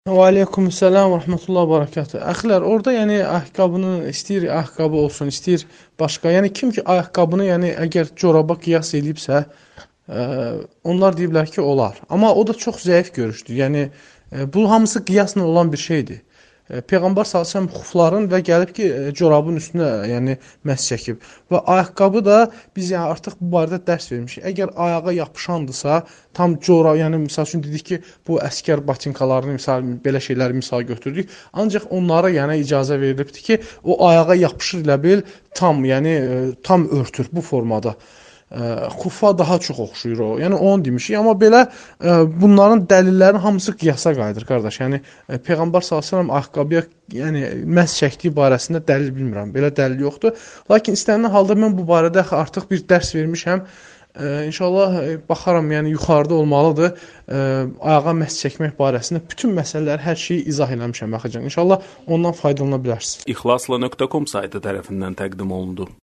Və aleykumsalam və rahmetullah və barakatuh. Əxilər, orada yəni ayaqqabını istəyir ayaqqabı olsun, istəyir başqa. Yəni kim ki ayaqqabını, yəni əgər coraba qiyas eləyibsə, ə, onlar deyiblər ki, olar. Amma o da çox zəif görüşdür. Yəni bu hamısı qiyasla olan bir şeydir. Peyğəmbər sallallahu xufların və gəlib ki, corabın üstünə, yəni məs çəkib. Və ayaqqabı da biz yəni artıq bu barədə dərs vermişik. Əgər ayağa yapışandısa, tam corab, yəni məsəl üçün dedik ki, bu əskər batinkalarını misal belə şeyləri misal götürdük. Ancaq onlara yəni icazə verilibdir ki, o ayağa yapışır elə bil tam, yəni tam örtür bu formada. Xufa daha çox oxşuyur o. Yəni onu demişik, amma belə bunların dəlillərinin hamısı qiyasa qayıdır qardaş. Yəni Peyğəmbər sallallahu ayaqqabıya yəni məhz çəkdiyi barəsində dəlil bilmirəm. Belə dəlil yoxdur. Lakin istənilən halda mən bu barədə artıq bir dərs vermişəm. İnşallah baxaram, yəni yuxarıda olmalıdır. Ayağa məhz çəkmək barəsində bütün məsələləri, hər şeyi izah eləmişəm baxacaq. İnşallah ondan faydalana bilərsiniz. İxlasla.com saytı tərəfindən təqdim olundu.